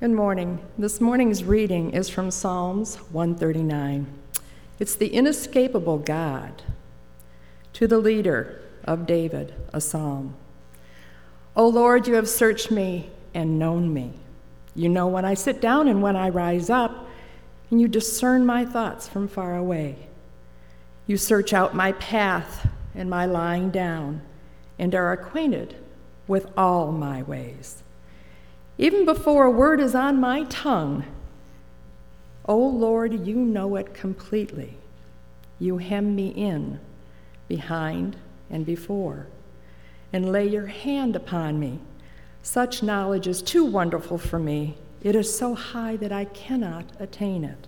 Good morning. This morning's reading is from Psalms 139. It's the inescapable God. To the leader of David, a psalm. O Lord, you have searched me and known me. You know when I sit down and when I rise up, and you discern my thoughts from far away. You search out my path and my lying down, and are acquainted with all my ways. Even before a word is on my tongue, O Lord, you know it completely. You hem me in, behind and before, and lay your hand upon me. Such knowledge is too wonderful for me. It is so high that I cannot attain it.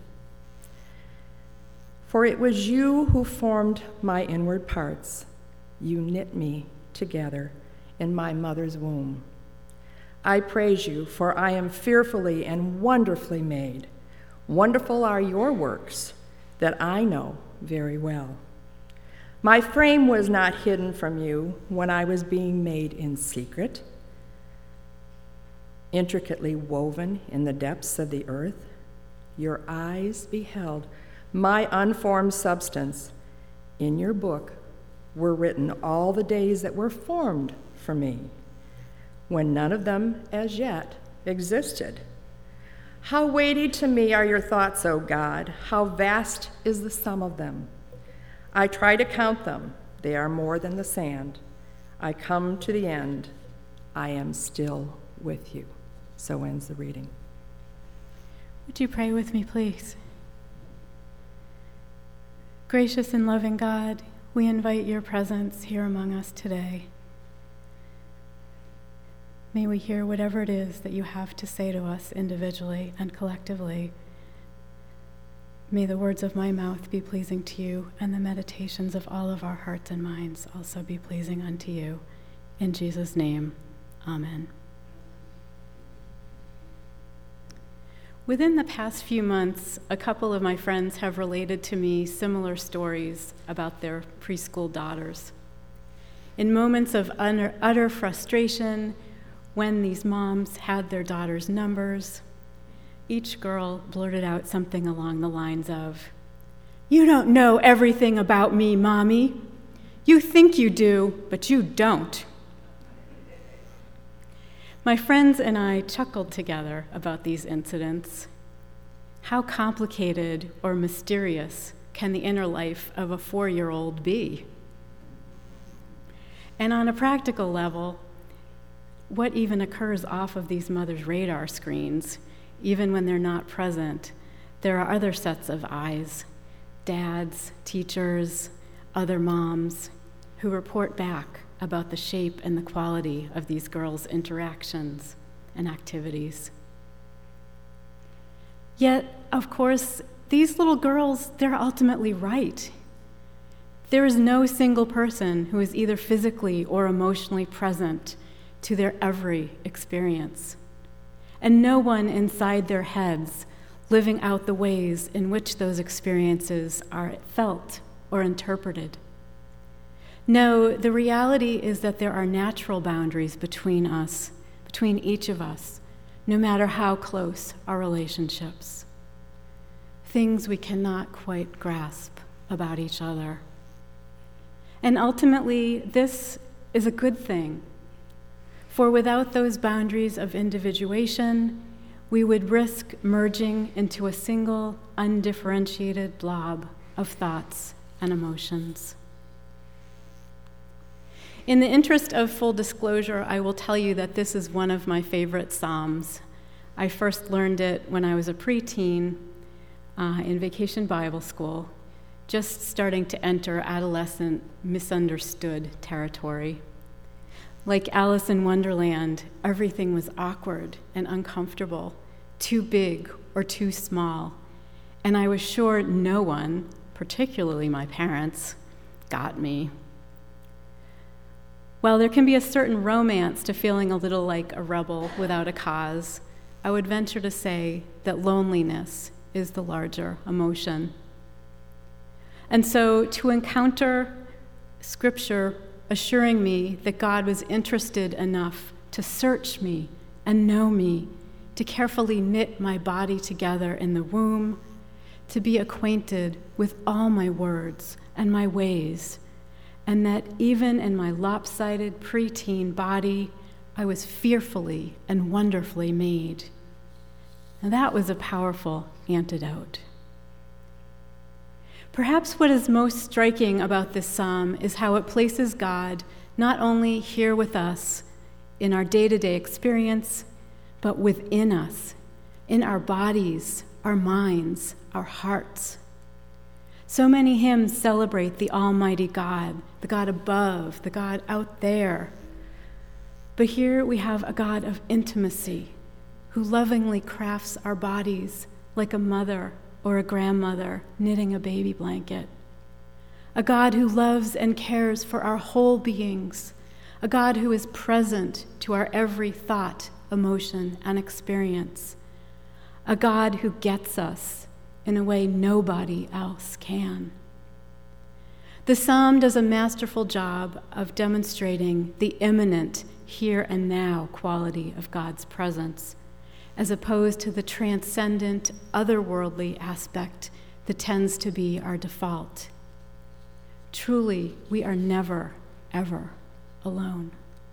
For it was you who formed my inward parts. You knit me together in my mother's womb. I praise you, for I am fearfully and wonderfully made. Wonderful are your works that I know very well. My frame was not hidden from you when I was being made in secret, intricately woven in the depths of the earth. Your eyes beheld my unformed substance. In your book were written all the days that were formed for me, when none of them as yet existed. How weighty to me are your thoughts, O God! How vast is the sum of them! I try to count them. They are more than the sand. I come to the end. I am still with you. So ends the reading. Would you pray with me, please? Gracious and loving God, we invite your presence here among us today. May we hear whatever it is that you have to say to us individually and collectively. May the words of my mouth be pleasing to you, and the meditations of all of our hearts and minds also be pleasing unto you. In Jesus' name, amen. Within the past few months, a couple of my friends have related to me similar stories about their preschool daughters. In moments of utter frustration, when these moms had their daughters' numbers, each girl blurted out something along the lines of, "You don't know everything about me, Mommy. You think you do, but you don't." My friends and I chuckled together about these incidents. How complicated or mysterious can the inner life of a 4-year-old be? And on a practical level, what even occurs off of these mothers' radar screens, even when they're not present? There are other sets of eyes, dads, teachers, other moms, who report back about the shape and the quality of these girls' interactions and activities. Yet, of course, these little girls, they're ultimately right. There is no single person who is either physically or emotionally present to their every experience, and no one inside their heads living out the ways in which those experiences are felt or interpreted. No, the reality is that there are natural boundaries between us, between each of us, no matter how close our relationships. Things we cannot quite grasp about each other. And ultimately, this is a good thing. For without those boundaries of individuation, we would risk merging into a single, undifferentiated blob of thoughts and emotions. In the interest of full disclosure, I will tell you that this is one of my favorite psalms. I first learned it when I was a preteen in Vacation Bible School, just starting to enter adolescent misunderstood territory. Like Alice in Wonderland, everything was awkward and uncomfortable, too big or too small, and I was sure no one, particularly my parents, got me. While there can be a certain romance to feeling a little like a rebel without a cause, I would venture to say that loneliness is the larger emotion. And so to encounter Scripture assuring me that God was interested enough to search me and know me to carefully knit my body together in the womb, to be acquainted with all my words and my ways, and that even in my lopsided preteen body, I was fearfully and wonderfully made. And that was a powerful antidote. Perhaps what is most striking about this psalm is how it places God not only here with us in our day-to-day experience, but within us, in our bodies, our minds, our hearts. So many hymns celebrate the Almighty God, the God above, the God out there. But here we have a God of intimacy who lovingly crafts our bodies like a mother or a grandmother knitting a baby blanket. A God who loves and cares for our whole beings. A God who is present to our every thought, emotion, and experience. A God who gets us in a way nobody else can. The psalm does a masterful job of demonstrating the immanent here and now quality of God's presence, as opposed to the transcendent, otherworldly aspect that tends to be our default. Truly, we are never, ever alone.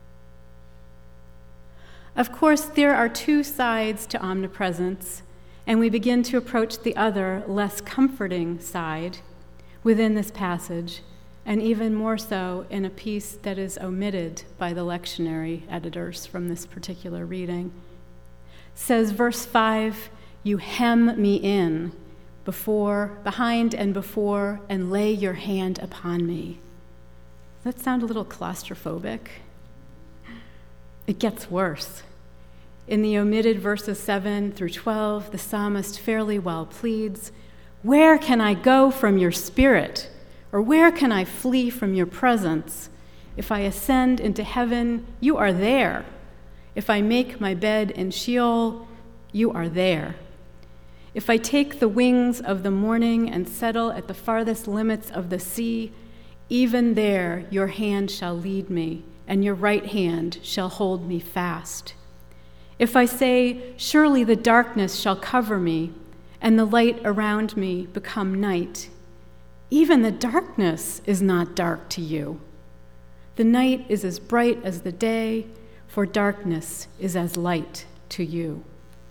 Of course, there are two sides to omnipresence, and we begin to approach the other, less comforting side within this passage, and even more so in a piece that is omitted by the lectionary editors from this particular reading. Says verse 5, "You hem me in, behind and before, and lay your hand upon me." Does that sound a little claustrophobic? It gets worse. In the omitted verses 7 through 12, the psalmist fairly well pleads, "Where can I go from your spirit? Or where can I flee from your presence? If I ascend into heaven, you are there. If I make my bed in Sheol, you are there. If I take the wings of the morning and settle at the farthest limits of the sea, even there your hand shall lead me, and your right hand shall hold me fast. If I say, surely the darkness shall cover me, and the light around me become night, even the darkness is not dark to you. The night is as bright as the day, for darkness is as light to you."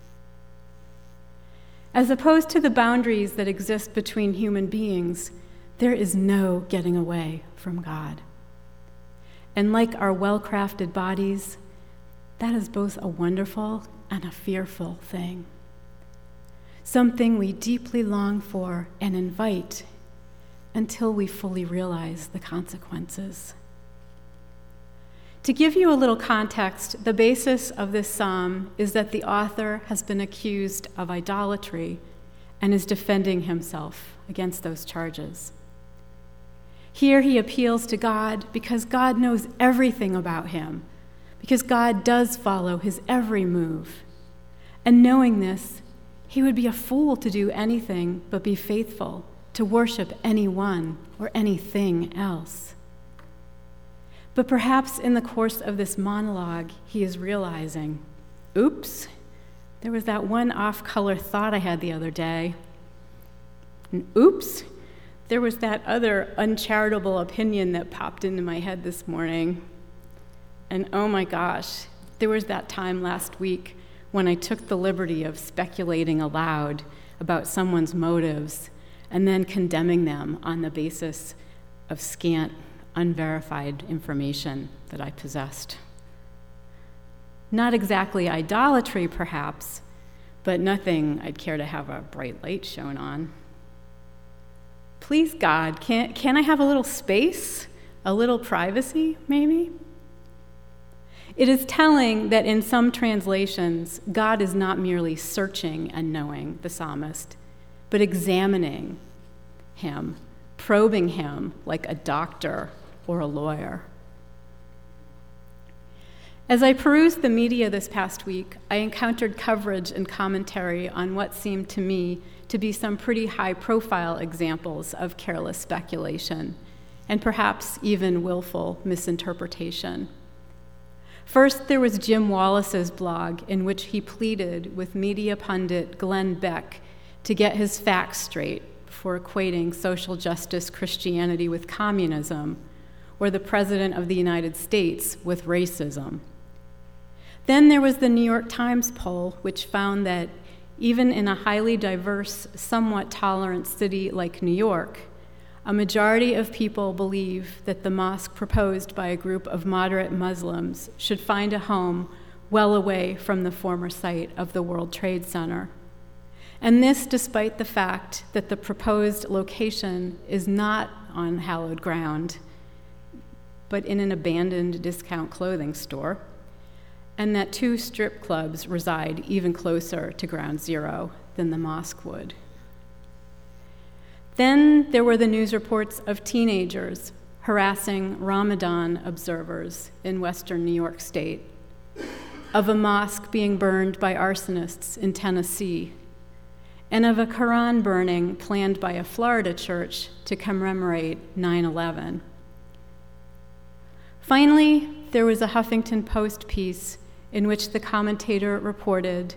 As opposed to the boundaries that exist between human beings, there is no getting away from God. And like our well-crafted bodies, that is both a wonderful and a fearful thing. Something we deeply long for and invite until we fully realize the consequences. To give you a little context, the basis of this psalm is that the author has been accused of idolatry and is defending himself against those charges. Here he appeals to God because God knows everything about him, because God does follow his every move. And knowing this, he would be a fool to do anything but be faithful, to worship anyone or anything else. But perhaps in the course of this monologue, he is realizing, oops, there was that one off-color thought I had the other day. And oops, there was that other uncharitable opinion that popped into my head this morning. And oh my gosh, there was that time last week when I took the liberty of speculating aloud about someone's motives and then condemning them on the basis of scant, unverified information that I possessed. Not exactly idolatry, perhaps, but nothing I'd care to have a bright light shown on. Please, God, can I have a little space, a little privacy, maybe? It is telling that in some translations, God is not merely searching and knowing the psalmist, but examining him, probing him like a doctor or a lawyer. As I perused the media this past week, I encountered coverage and commentary on what seemed to me to be some pretty high-profile examples of careless speculation, and perhaps even willful misinterpretation. First, there was Jim Wallace's blog, in which he pleaded with media pundit Glenn Beck to get his facts straight before equating social justice Christianity with communism, or the President of the United States with racism. Then there was the New York Times poll, which found that even in a highly diverse, somewhat tolerant city like New York, a majority of people believe that the mosque proposed by a group of moderate Muslims should find a home well away from the former site of the World Trade Center. And this despite the fact that the proposed location is not on hallowed ground, but in an abandoned discount clothing store, and that 2 strip clubs reside even closer to ground zero than the mosque would. Then there were the news reports of teenagers harassing Ramadan observers in western New York State, of a mosque being burned by arsonists in Tennessee, and of a Quran burning planned by a Florida church to commemorate 9/11. Finally, there was a Huffington Post piece in which the commentator reported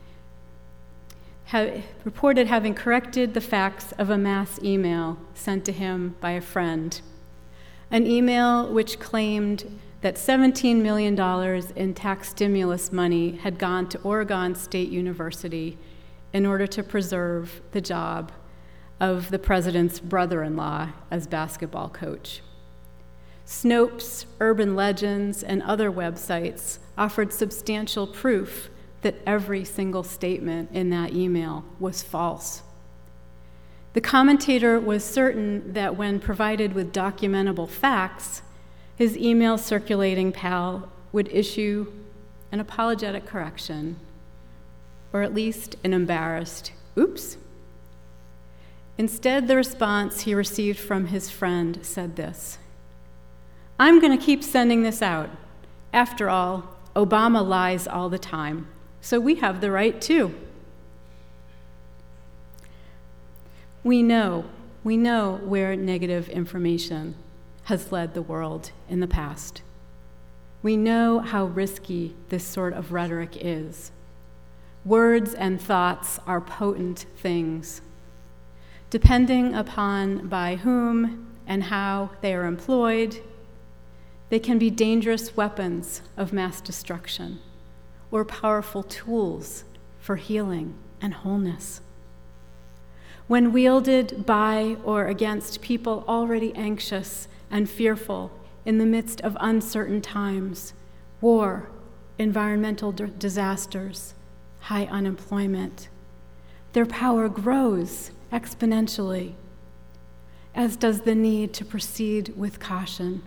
having corrected the facts of a mass email sent to him by a friend, an email which claimed that $17 million in tax stimulus money had gone to Oregon State University in order to preserve the job of the president's brother-in-law as basketball coach. Snopes, Urban Legends, and other websites offered substantial proof that every single statement in that email was false. The commentator was certain that when provided with documentable facts, his email circulating pal would issue an apologetic correction, or at least an embarrassed, oops. Instead, the response he received from his friend said this: "I'm going to keep sending this out. After all, Obama lies all the time, so we have the right too." We know where negative information has led the world in the past. We know how risky this sort of rhetoric is. Words and thoughts are potent things. Depending upon by whom and how they are employed, they can be dangerous weapons of mass destruction or powerful tools for healing and wholeness. When wielded by or against people already anxious and fearful in the midst of uncertain times, war, environmental disasters, high unemployment, their power grows exponentially, as does the need to proceed with caution.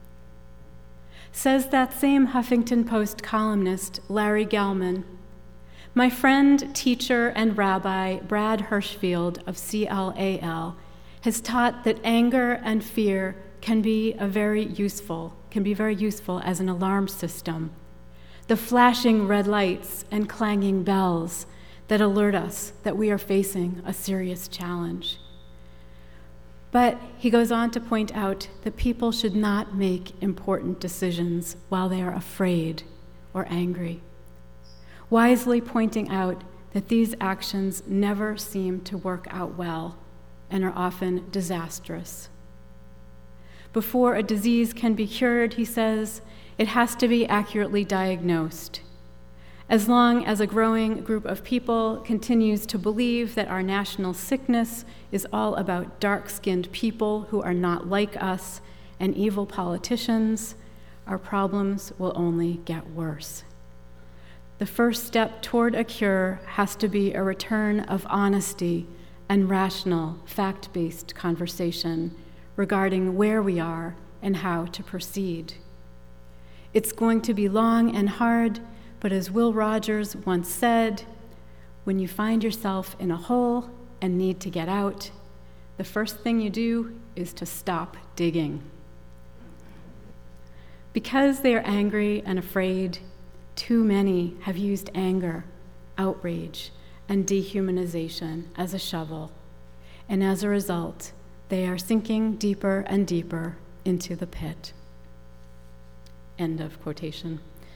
Says that same Huffington Post columnist, Larry Gelman, "My friend, teacher, and rabbi Brad Hirschfield of CLAL has taught that anger and fear can be very useful as an alarm system. The flashing red lights and clanging bells that alert us that we are facing a serious challenge." But he goes on to point out that people should not make important decisions while they are afraid or angry, wisely pointing out that these actions never seem to work out well and are often disastrous. Before a disease can be cured, he says, it has to be accurately diagnosed. As long as a growing group of people continues to believe that our national sickness is all about dark-skinned people who are not like us and evil politicians, our problems will only get worse. The first step toward a cure has to be a return of honesty and rational, fact-based conversation regarding where we are and how to proceed. It's going to be long and hard, but as Will Rogers once said, when you find yourself in a hole and need to get out, the first thing you do is to stop digging. Because they are angry and afraid, too many have used anger, outrage, and dehumanization as a shovel, and as a result, they are sinking deeper and deeper into the pit. End of quotation.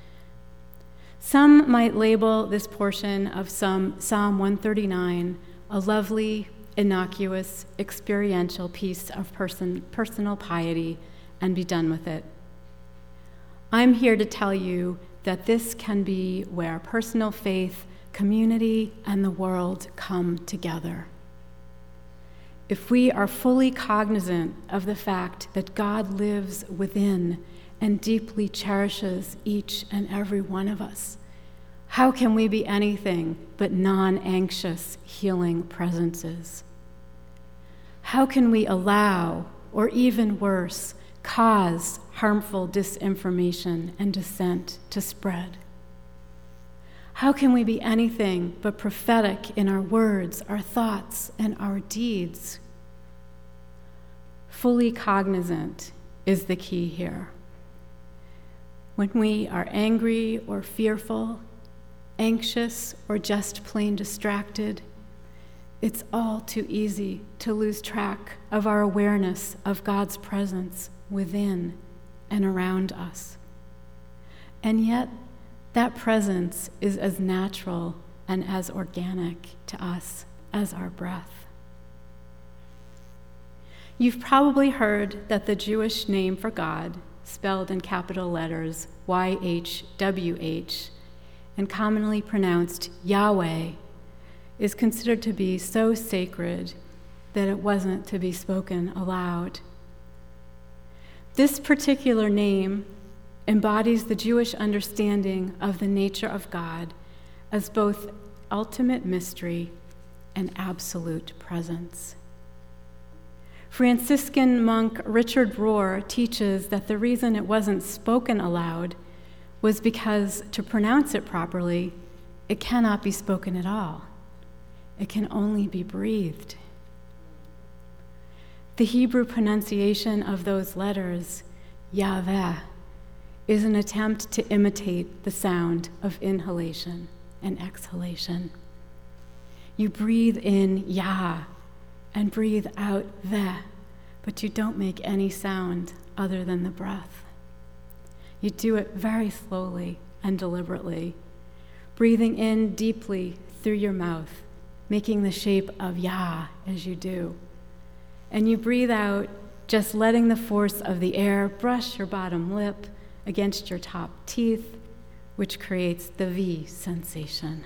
Some might label this portion of Psalm 139 a lovely, innocuous, experiential piece of personal piety and be done with it. I'm here to tell you that this can be where personal faith, community, and the world come together. If we are fully cognizant of the fact that God lives within and deeply cherishes each and every one of us, how can we be anything but non-anxious, healing presences? How can we allow, or even worse, cause harmful disinformation and dissent to spread? How can we be anything but prophetic in our words, our thoughts, and our deeds? Fully cognizant is the key here. When we are angry or fearful, anxious or just plain distracted, it's all too easy to lose track of our awareness of God's presence within and around us. And yet, that presence is as natural and as organic to us as our breath. You've probably heard that the Jewish name for God, spelled in capital letters YHWH, and commonly pronounced Yahweh, is considered to be so sacred that it wasn't to be spoken aloud. This particular name embodies the Jewish understanding of the nature of God as both ultimate mystery and absolute presence. Franciscan monk Richard Rohr teaches that the reason it wasn't spoken aloud was because to pronounce it properly, it cannot be spoken at all. It can only be breathed. The Hebrew pronunciation of those letters, Yahweh, is an attempt to imitate the sound of inhalation and exhalation. You breathe in Yah and breathe out Veh, but you don't make any sound other than the breath. You do it very slowly and deliberately, breathing in deeply through your mouth, making the shape of Yah as you do. And you breathe out, just letting the force of the air brush your bottom lip against your top teeth, which creates the V sensation.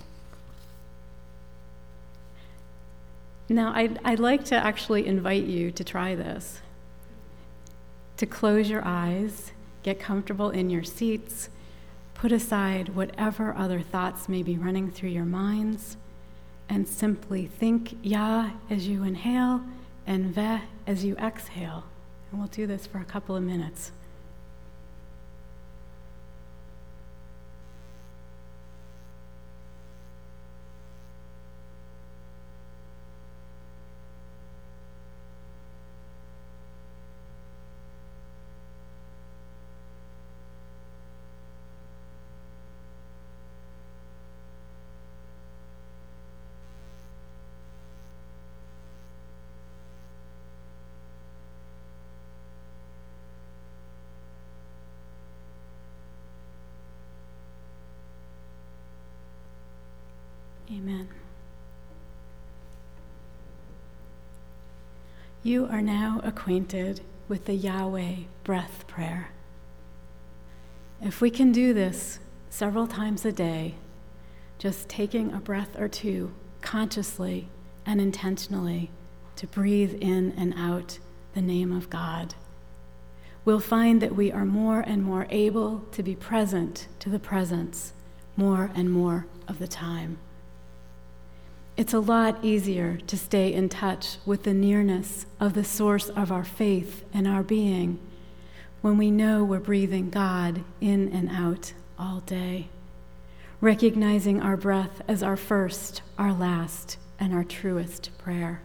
Now, I'd like to actually invite you to try this. To close your eyes, get comfortable in your seats, put aside whatever other thoughts may be running through your minds, and simply think Yah as you inhale and Veh as you exhale. And we'll do this for a couple of minutes. Amen. You are now acquainted with the Yahweh breath prayer. If we can do this several times a day, just taking a breath or two consciously and intentionally to breathe in and out the name of God, we'll find that we are more and more able to be present to the presence more and more of the time. It's a lot easier to stay in touch with the nearness of the source of our faith and our being when we know we're breathing God in and out all day, recognizing our breath as our first, our last, and our truest prayer.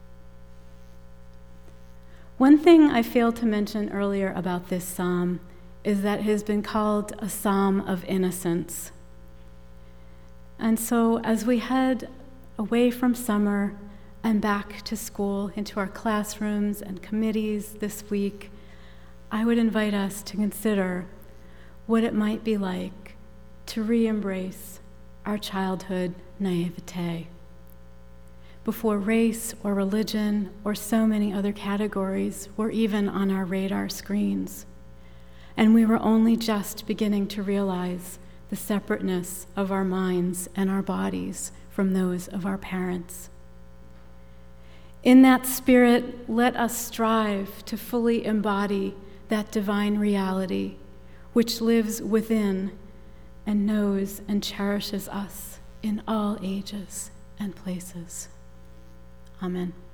One thing I failed to mention earlier about this psalm is that it has been called a psalm of innocence. And so as we head away from summer and back to school into our classrooms and committees this week, I would invite us to consider what it might be like to re-embrace our childhood naivete. Before race or religion or so many other categories were even on our radar screens, and we were only just beginning to realize the separateness of our minds and our bodies from those of our parents. In that spirit, let us strive to fully embody that divine reality which lives within and knows and cherishes us in all ages and places. Amen.